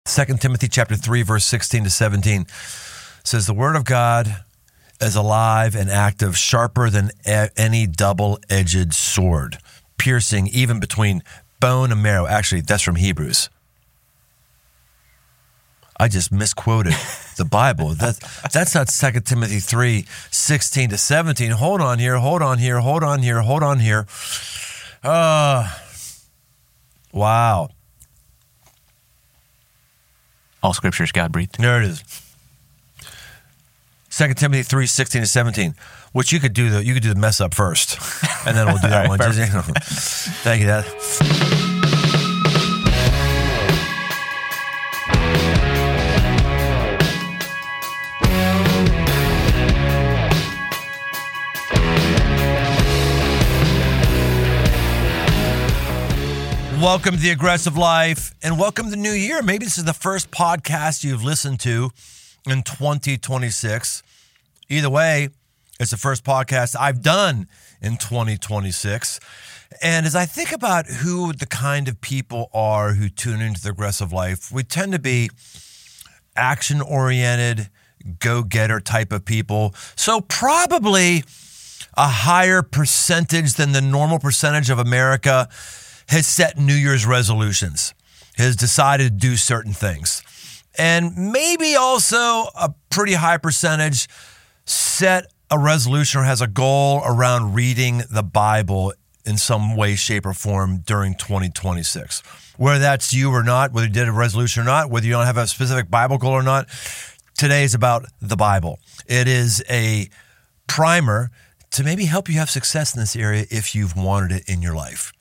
2 Timothy chapter 3, verse 16 to 17 says, the word of God is alive and active, sharper than any double-edged sword, piercing even between bone and marrow. Actually, that's from Hebrews. I just misquoted the Bible. That's not 2 Timothy 3, 16 to 17. Hold on here. Wow. All scripture is God-breathed. There it is. 2 Timothy 3, 16 to 17, which you could do the mess up first, and then we'll do that one. Thank you, Dad. Welcome to The Aggressive Life, and welcome to the new year. Maybe this is the first podcast you've listened to in 2026. Either way, it's the first podcast I've done in 2026. And as I think about who the kind of people are who tune into The Aggressive Life, we tend to be action-oriented, go-getter type of people. So probably a higher percentage than the normal percentage of America has set New Year's resolutions, has decided to do certain things. And maybe also a pretty high percentage set a resolution or has a goal around reading the Bible in some way, shape, or form during 2026. Whether that's you or not, whether you did a resolution or not, whether you don't have a specific Bible goal or not, today is about the Bible. It is a primer to maybe help you have success in this area if you've wanted it in your life.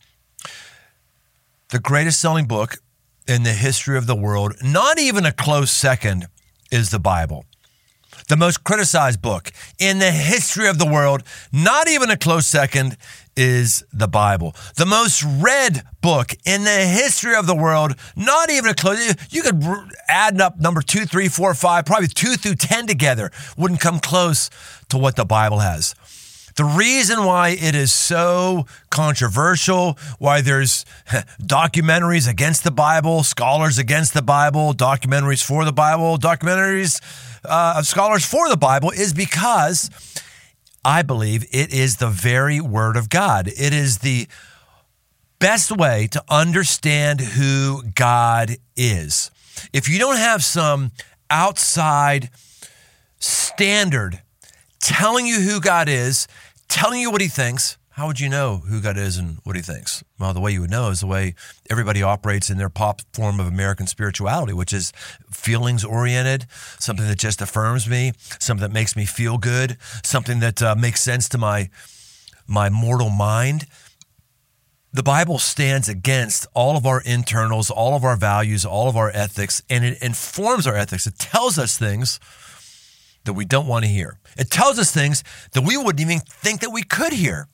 The greatest selling book in the history of the world, not even a close second, is the Bible. The most criticized book in the history of the world, not even a close second, is the Bible. The most read book in the history of the world, not even a close, you could add up number 2, 3, 4, 5, probably 2 through 10 together, wouldn't come close to what the Bible has. The reason why it is so controversial, why there's documentaries against the Bible, scholars against the Bible, documentaries for the Bible, documentaries of scholars for the Bible, is because I believe it is the very Word of God. It is the best way to understand who God is. If you don't have some outside standard telling you who God is, telling you what he thinks, how would you know who God is and what he thinks? Well, the way you would know is the way everybody operates in their pop form of American spirituality, which is feelings-oriented, something that just affirms me, something that makes me feel good, something that makes sense to my mortal mind. The Bible stands against all of our internals, all of our values, all of our ethics, and it informs our ethics. It tells us things that we don't want to hear. It tells us things that we wouldn't even think that we could hear.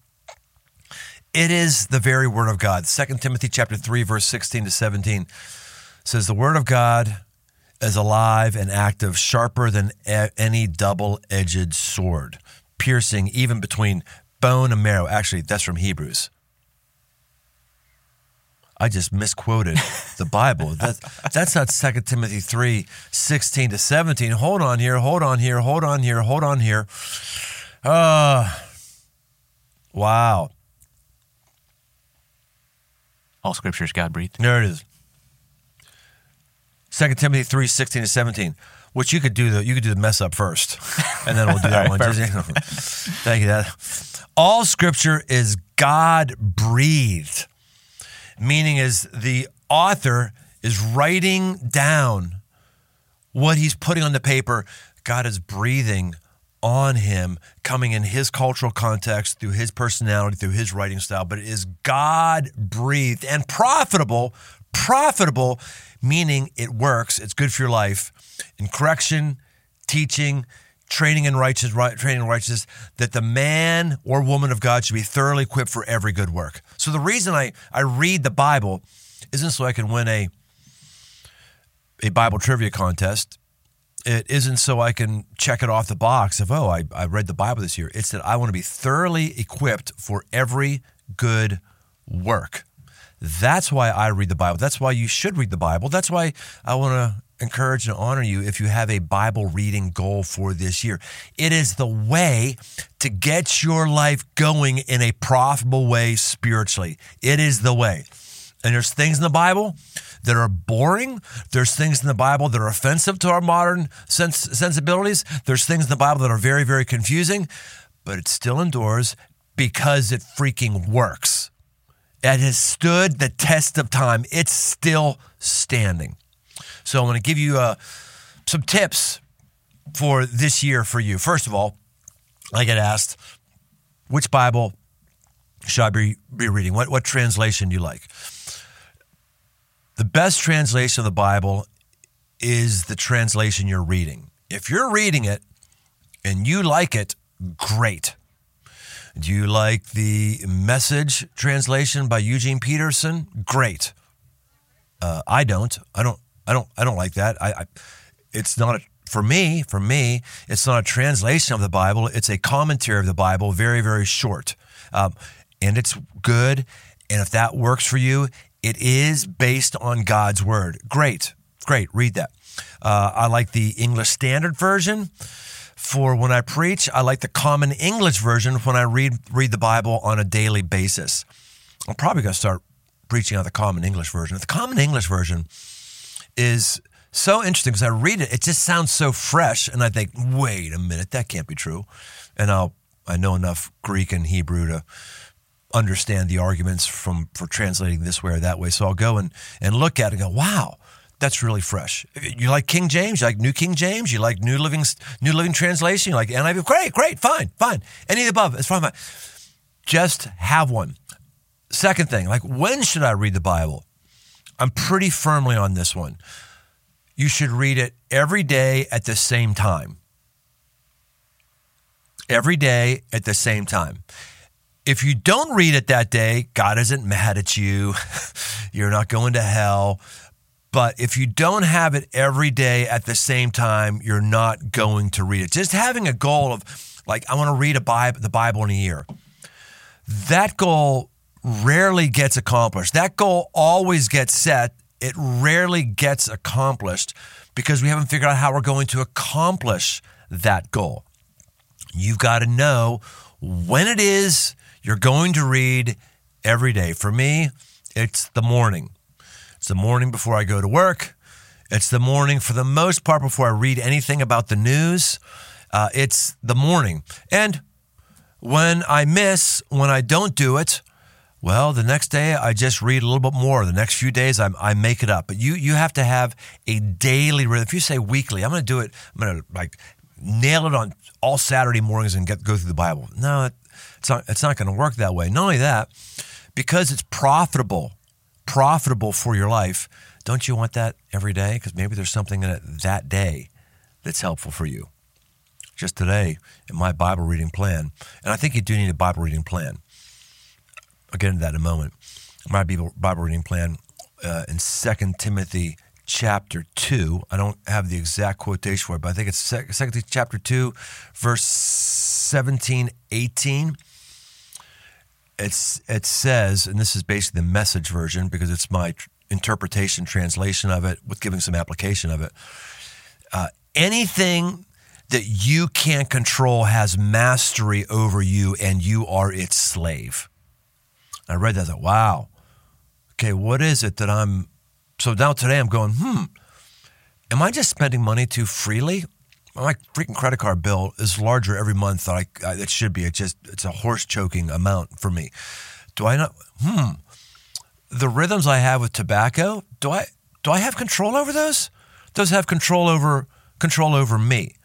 It is the very Word of God. 2 Timothy chapter 3, verse 16 to 17 says, the Word of God is alive and active, sharper than any double-edged sword, piercing even between bone and marrow. Actually, that's from Hebrews. I just misquoted the Bible. That's not 2 Timothy 3, 16 to 17. Hold on here. Wow. All scripture is God-breathed. There it is. 2 Timothy 3, 16 to 17, which you could do the mess up first, and then we'll do that one. Thank you, Dad. All scripture is God-breathed, meaning is the author is writing down what he's putting on the paper. God is breathing on him, coming in his cultural context, through his personality, through his writing style, but it is God-breathed and profitable, meaning it works, it's good for your life, in correction, teaching, training in righteousness, that the man or woman of God should be thoroughly equipped for every good work. So the reason I read the Bible isn't so I can win a Bible trivia contest. It isn't so I can check it off the box of, I read the Bible this year. It's that I want to be thoroughly equipped for every good work. That's why I read the Bible. That's why you should read the Bible. That's why I want to encourage and honor you if you have a Bible reading goal for this year. It is the way to get your life going in a profitable way spiritually. It is the way. And there's things in the Bible that are boring. There's things in the Bible that are offensive to our modern sensibilities. There's things in the Bible that are very, very confusing, but it still endures because it freaking works. It has stood the test of time. It's still standing. So I'm going to give you some tips for this year for you. First of all, I get asked, which Bible should I be reading? What translation do you like? The best translation of the Bible is the translation you're reading. If you're reading it and you like it, great. Do you like the Message translation by Eugene Peterson? Great. I don't like that. It's not for me, it's not a translation of the Bible. It's a commentary of the Bible, very, very short. And it's good. And if that works for you, it is based on God's word. Great. Read that. I like the English Standard Version for when I preach. I like the Common English Version when I read the Bible on a daily basis. I'm probably going to start preaching on the Common English Version. The Common English Version is so interesting because I read it. It just sounds so fresh, and I think, wait a minute, that can't be true. And I know enough Greek and Hebrew to understand the arguments for translating this way or that way. So I'll go and look at it and go, wow, that's really fresh. You like King James? You like New King James? You like New Living Translation? You like NIV? Great, fine. Any of the above, it's fine. Just have one. Second thing, like when should I read the Bible? I'm pretty firmly on this one. You should read it every day at the same time. Every day at the same time. If you don't read it that day, God isn't mad at you. You're not going to hell. But if you don't have it every day at the same time, you're not going to read it. Just having a goal of, like, I want to read the Bible in a year. That goal rarely gets accomplished. That goal always gets set. It rarely gets accomplished because we haven't figured out how we're going to accomplish that goal. You've got to know when it is you're going to read every day. For me, it's the morning. It's the morning before I go to work. It's the morning, for the most part, before I read anything about the news. It's the morning. And when I don't do it, well, the next day I just read a little bit more. The next few days I make it up. But you have to have a daily rhythm. If you say weekly, I'm going to do it. I'm going to nail it on all Saturday mornings and go through the Bible. No, it's not going to work that way. Not only that, because it's profitable for your life, don't you want that every day? Because maybe there's something in it that day that's helpful for you. Just today, in my Bible reading plan, and I think you do need a Bible reading plan. I'll get into that in a moment. My Bible reading plan in 2 Timothy chapter 2. I don't have the exact quotation for it, but I think it's 2 Timothy chapter 2, verse 17, 18. It says, and this is basically the Message version because it's my interpretation, translation of it with giving some application of it. Anything that you can't control has mastery over you and you are its slave. I read that, I thought, wow. Okay, what is it that so now today I'm going, am I just spending money too freely? My freaking credit card bill is larger every month than it should be. It's a horse choking amount for me. Do I not? The rhythms I have with tobacco, do I have control over those? Those have control over me.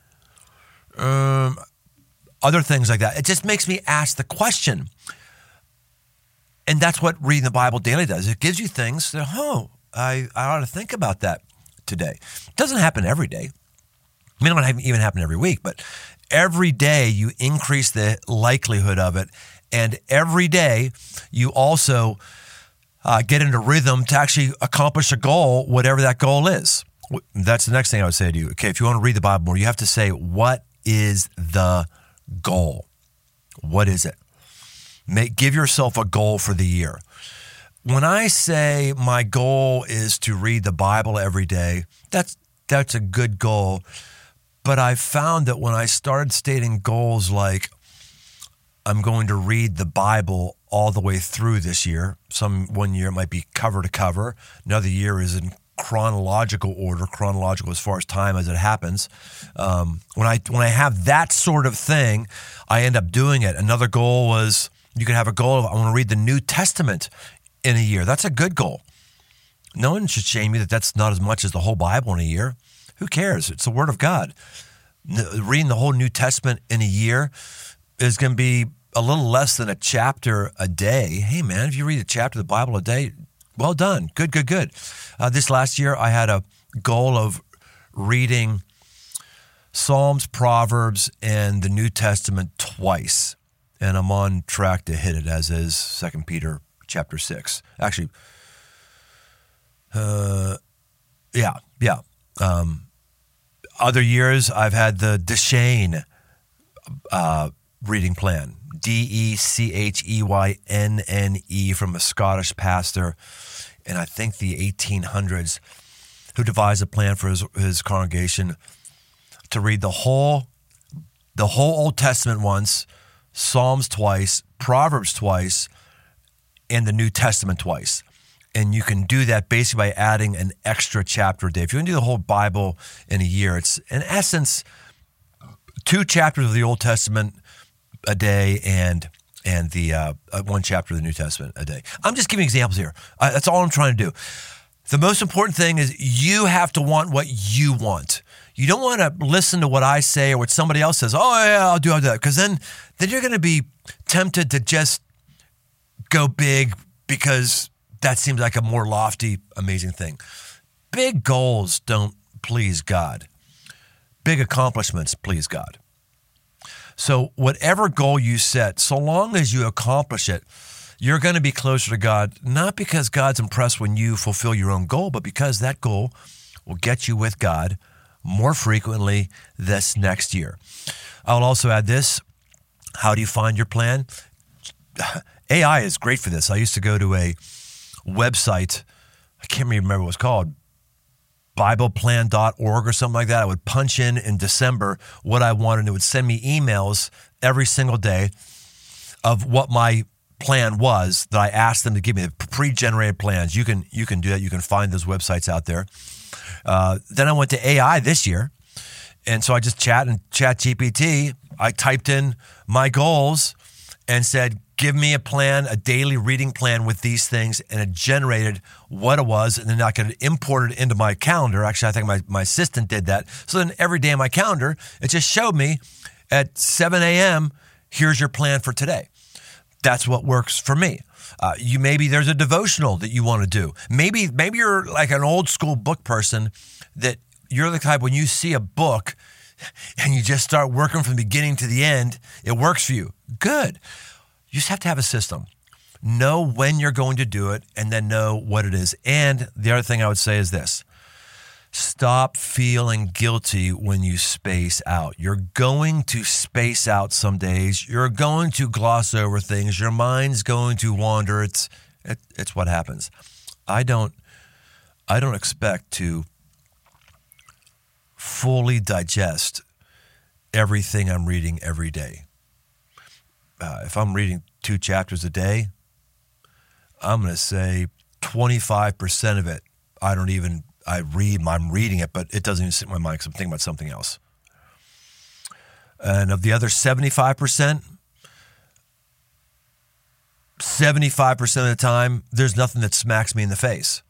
Other things like that. It just makes me ask the question. And that's what reading the Bible daily does. It gives you things that, I ought to think about that today. It doesn't happen every day. It may not even happen every week, but every day you increase the likelihood of it. And every day you also get into rhythm to actually accomplish a goal, whatever that goal is. That's the next thing I would say to you. Okay, if you want to read the Bible more, you have to say, what is the goal? What is it? Give yourself a goal for the year. When I say my goal is to read the Bible every day, that's that's a good goal. But I found that when I started stating goals like I'm going to read the Bible all the way through this year, one year it might be cover to cover, another year is in chronological order, chronological as far as time as it happens. When I have that sort of thing, I end up doing it. Another goal was, you could have a goal of, I want to read the New Testament in a year. That's a good goal. No one should shame you that that's not as much as the whole Bible in a year. Who cares? It's the Word of God. Reading the whole New Testament in a year is going to be a little less than a chapter a day. Hey, man, if you read a chapter of the Bible a day, well done. Good. This last year, I had a goal of reading Psalms, Proverbs, and the New Testament twice. And I'm on track to hit it, as is 2 Peter chapter 6. Actually, yeah. Other years, I've had the Dechaine reading plan, Dechyennne, from a Scottish pastor in, I think, the 1800s, who devised a plan for his congregation to read the whole Old Testament once, Psalms twice, Proverbs twice, and the New Testament twice. And you can do that basically by adding an extra chapter a day. If you want to do the whole Bible in a year, it's in essence 2 chapters of the Old Testament a day and the 1 chapter of the New Testament a day. I'm just giving examples here. That's all I'm trying to do. The most important thing is you have to want what you want. You don't want to listen to what I say or what somebody else says. Oh, yeah, I'll do that. Because then you're going to be tempted to just go big because that seems like a more lofty, amazing thing. Big goals don't please God. Big accomplishments please God. So whatever goal you set, so long as you accomplish it, you're going to be closer to God, not because God's impressed when you fulfill your own goal, but because that goal will get you with God more frequently this next year. I'll also add this. How do you find your plan? AI is great for this. I used to go to a website, I can't remember what it was called, bibleplan.org or something like that. I would punch in December what I wanted, and it would send me emails every single day of what my plan was that I asked them to give me, the pre-generated plans. You can do that. You can find those websites out there. Then I went to AI this year, and so I just chat GPT. I typed in my goals and said, give me a plan, a daily reading plan with these things, and it generated what it was, and then I could import it into my calendar. Actually, I think my assistant did that. So then every day in my calendar, it just showed me at 7 a.m., here's your plan for today. That's what works for me. Maybe there's a devotional that you want to do. Maybe you're like an old school book person that you're the type when you see a book and you just start working from the beginning to the end, it works for you. Good. You just have to have a system. Know when you're going to do it and then know what it is. And the other thing I would say is this. Stop feeling guilty when you space out. You're going to space out some days. You're going to gloss over things. Your mind's going to wander. It's what happens. I don't expect to fully digest everything I'm reading every day. If I'm reading 2 chapters a day, I'm going to say 25% of it, I'm reading it, but it doesn't even sit in my mind because I'm thinking about something else. And of the other 75%, 75% of the time, there's nothing that smacks me in the face.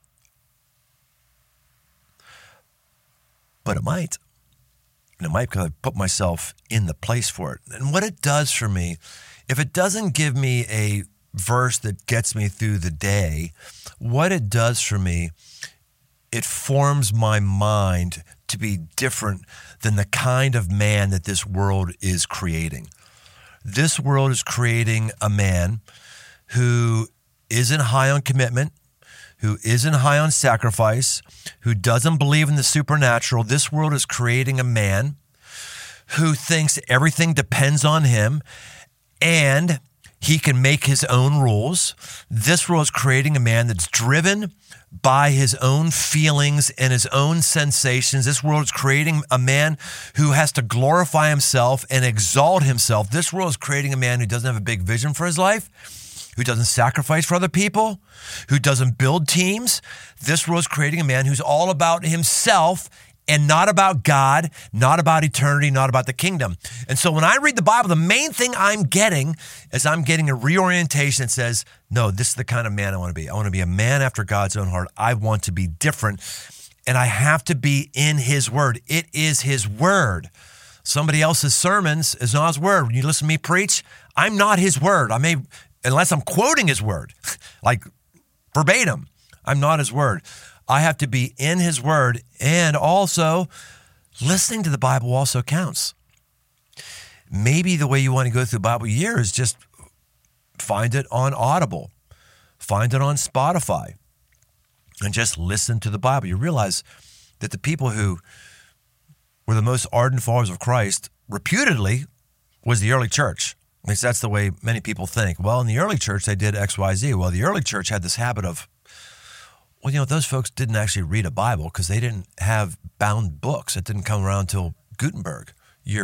But it might. And it might because I put myself in the place for it. And what it does for me, if it doesn't give me a verse that gets me through the day, what it does for me, it forms my mind to be different than the kind of man that this world is creating. This world is creating a man who isn't high on commitment, who isn't high on sacrifice, who doesn't believe in the supernatural. This world is creating a man who thinks everything depends on him and he can make his own rules. This world is creating a man that's driven by his own feelings and his own sensations. This world is creating a man who has to glorify himself and exalt himself. This world is creating a man who doesn't have a big vision for his life, who doesn't sacrifice for other people, who doesn't build teams. This world is creating a man who's all about himself and not about God, not about eternity, not about the kingdom. And so when I read the Bible, the main thing I'm getting is I'm getting a reorientation that says, no, this is the kind of man I want to be. I want to be a man after God's own heart. I want to be different, and I have to be in his word. It is his word. Somebody else's sermons is not his word. When you listen to me preach, I'm not his word. I may, unless I'm quoting his word, like verbatim, I'm not his word. I have to be in his word, and also listening to the Bible also counts. Maybe the way you want to go through the Bible year is just find it on Audible, find it on Spotify, and just listen to the Bible. You realize that the people who were the most ardent followers of Christ, reputedly, was the early church. At least that's the way many people think. Well, in the early church, they did X, Y, Z. Well, the early church had this habit of, well, those folks didn't actually read a Bible because they didn't have bound books. It didn't come around until Gutenberg, year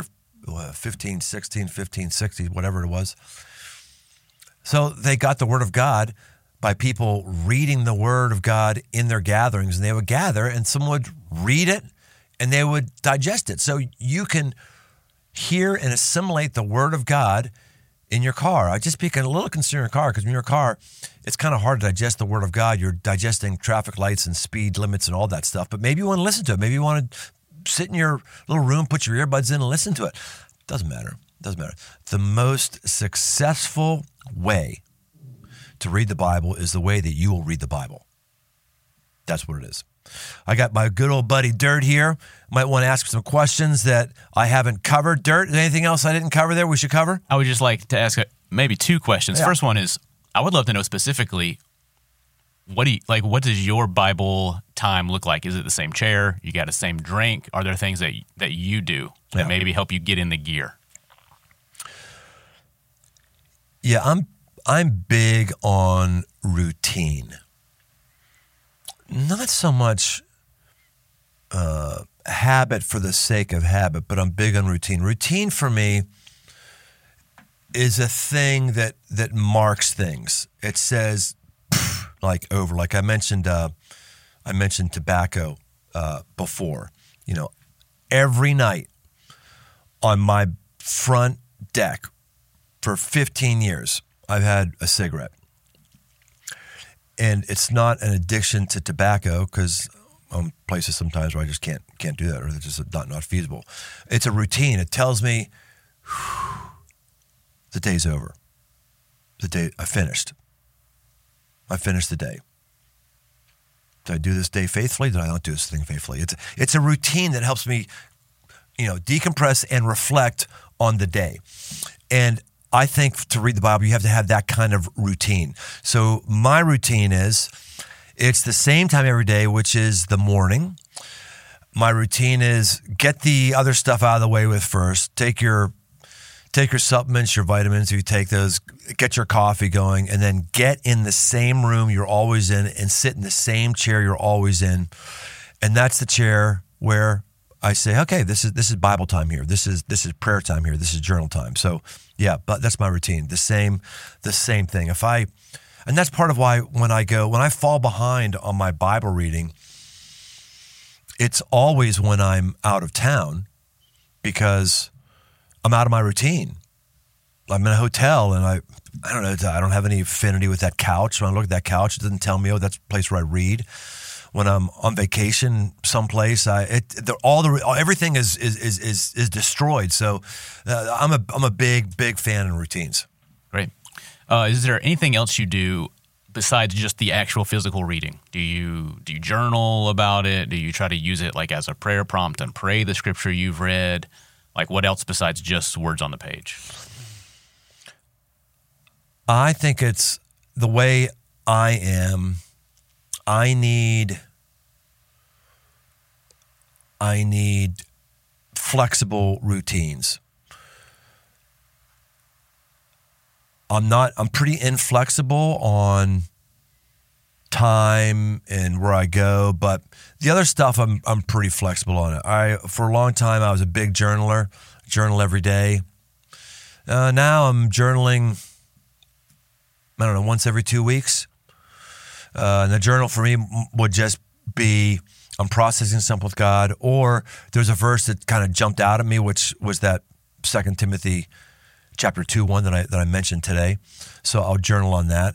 1560, whatever it was. So they got the Word of God by people reading the Word of God in their gatherings, and they would gather, and someone would read it, and they would digest it. So you can hear and assimilate the Word of God in your car. I just became a little concerned in your car because in your car, it's kind of hard to digest the Word of God. You're digesting traffic lights and speed limits and all that stuff. But maybe you want to listen to it. Maybe you want to sit in your little room, put your earbuds in and listen to it. Doesn't matter. Doesn't matter. The most successful way to read the Bible is the way that you will read the Bible. That's what it is. I got my good old buddy Dirt here. Might want to ask some questions that I haven't covered. Dirt, is there anything else I didn't cover there we should cover? I would just like to ask maybe two questions. Yeah. First one is, I would love to know specifically, what does your Bible time look like? Is it the same chair? You got the same drink? Are there things that you do that maybe help you get in the gear? Yeah, I'm big on routine. Not so much habit for the sake of habit, but I'm big on routine. Routine for me is a thing that marks things. It says like over. Like I mentioned tobacco before. Every night on my front deck for 15 years, I've had a cigarette. And it's not an addiction to tobacco because I'm places sometimes where I just can't do that, or it's just not feasible. It's a routine. It tells me the day's over. The day I finished. I finished the day. Did I do this day faithfully? Did I not do this thing faithfully? It's a routine that helps me, decompress and reflect on the day. And I think to read the Bible, you have to have that kind of routine. So my routine is, it's the same time every day, which is the morning. My routine is get the other stuff out of the way with first. Take your supplements, your vitamins, you take those, get your coffee going, and then get in the same room you're always in and sit in the same chair you're always in. And that's the chair where I say, okay, this is Bible time here. This is prayer time here. This is journal time. So yeah, but that's my routine. The same thing. And that's part of why when I fall behind on my Bible reading, it's always when I'm out of town because I'm out of my routine. I'm in a hotel and I don't know, I don't have any affinity with that couch. When I look at that couch, it doesn't tell me, oh, that's the place where I read. When I'm on vacation someplace, everything is destroyed. So I'm a big fan of routines. Great. Is there anything else you do besides just the actual physical reading? Do you journal about it? Do you try to use it like as a prayer prompt and pray the scripture you've read? Like what else besides just words on the page? I think it's the way I am. I need flexible routines. I'm pretty inflexible on time and where I go, but the other stuff I'm pretty flexible on it. For a long time I was a big journaler, journal every day. Now I'm journaling, I don't know, once every 2 weeks. And the journal for me would just be I'm processing something with God, or there's a verse that kind of jumped out at me, which was that 2 Timothy chapter 2:1 that I mentioned today. So I'll journal on that.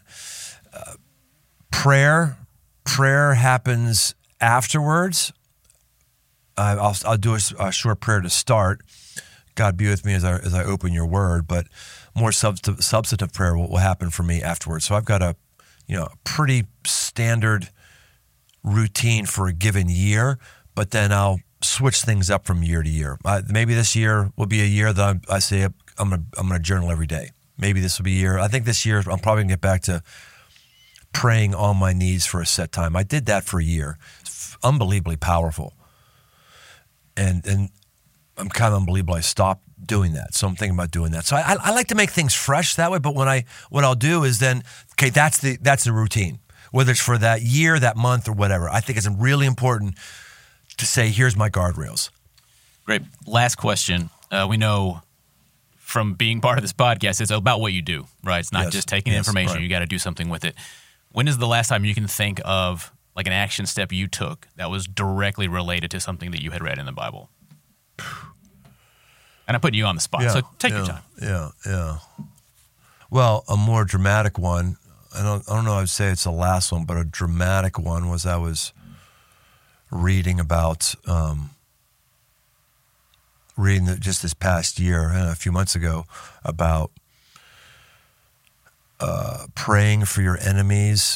Prayer happens afterwards. I'll do a short prayer to start. God be with me as I open your word, but more substantive prayer will happen for me afterwards. So I've got a pretty standard routine for a given year, but then I'll switch things up from year to year. Maybe this year will be a year that I say I'm going to journal every day. Maybe this will be a year. I think this year I'm probably going to get back to praying on my knees for a set time. I did that for a year. It's unbelievably powerful. And I'm kind of unbelievable. I stopped doing that. So I'm thinking about doing that. So I like to make things fresh that way, but what I'll do is then, okay, that's the routine. Whether it's for that year, that month, or whatever. I think it's really important to say, here's my guardrails. Great. Last question. We know from being part of this podcast, it's about what you do, right? It's not just taking information. Right. You got to do something with it. When is the last time you can think of like an action step you took that was directly related to something that you had read in the Bible? And I'm putting you on the spot, so take your time. Yeah. Well, a more dramatic one, I don't know, I would say it's the last one, but a dramatic one was I was reading about, just this past year, a few months ago, about praying for your enemies.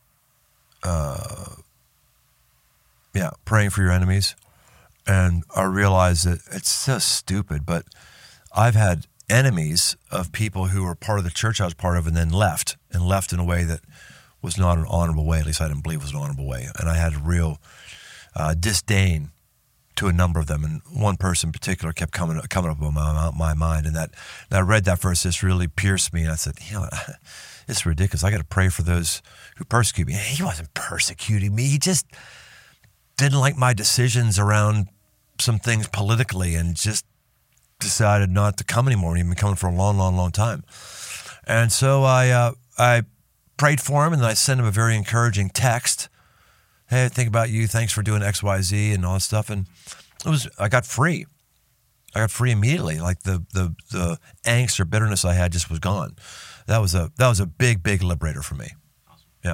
Praying for your enemies. And I realized that it's so stupid, but I've had enemies of people who were part of the church I was part of and then left in a way that was not an honorable way. At least I didn't believe it was an honorable way. And I had real disdain to a number of them. And one person in particular kept coming up in my mind. And I read that verse, this really pierced me. And I said, it's ridiculous. I got to pray for those who persecute me. He wasn't persecuting me. He just didn't like my decisions around some things politically and just decided not to come anymore. He'd been coming for a long, long, long time. And so I prayed for him, and I sent him a very encouraging text. Hey, I think about you. Thanks for doing X, Y, Z and all that stuff. And I got free. I got free immediately. Like the angst or bitterness I had just was gone. That was a big, big liberator for me. Awesome. Yeah.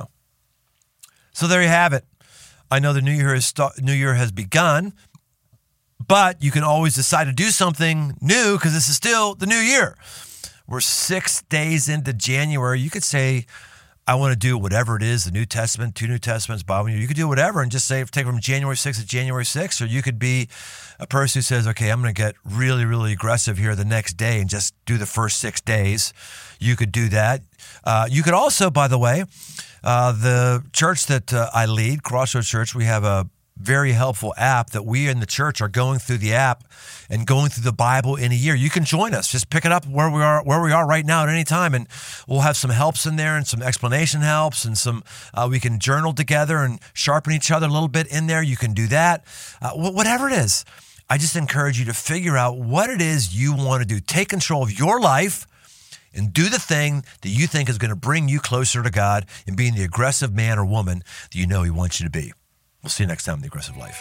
So there you have it. I know the new year has begun, but you can always decide to do something new because this is still the new year. We're 6 days into January. You could say, I want to do whatever it is, the New Testament, 2 New Testaments, Bible. You could do whatever and just say, take from January 6th to January 6th. Or you could be a person who says, okay, I'm going to get really, really aggressive here the next day and just do the first 6 days. You could do that. You could also, by the way, the church that I lead, Crossroads Church, we have a very helpful app that we in the church are going through the app and going through the Bible in a year. You can join us. Just pick it up where we are right now at any time, and we'll have some helps in there and some explanation helps and some we can journal together and sharpen each other a little bit in there. You can do that. Whatever it is, I just encourage you to figure out what it is you want to do. Take control of your life and do the thing that you think is going to bring you closer to God and being the aggressive man or woman that you know He wants you to be. We'll see you next time on The Aggressive Life.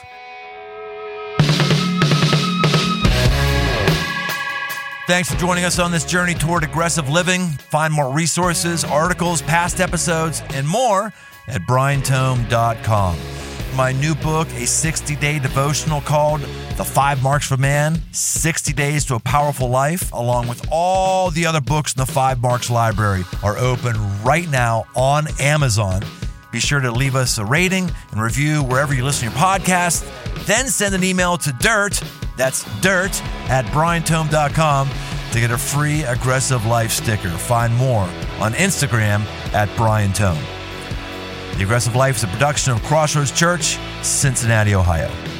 Thanks for joining us on this journey toward aggressive living. Find more resources, articles, past episodes, and more at briantome.com. My new book, a 60-day devotional called The 5 Marks for Man, 60 Days to a Powerful Life, along with all the other books in the 5 Marks library, are open right now on Amazon. Be sure to leave us a rating and review wherever you listen to your podcast. Then send an email to dirt, that's dirt, at briantome.com to get a free Aggressive Life sticker. Find more on Instagram at briantome. The Aggressive Life is a production of Crossroads Church, Cincinnati, Ohio.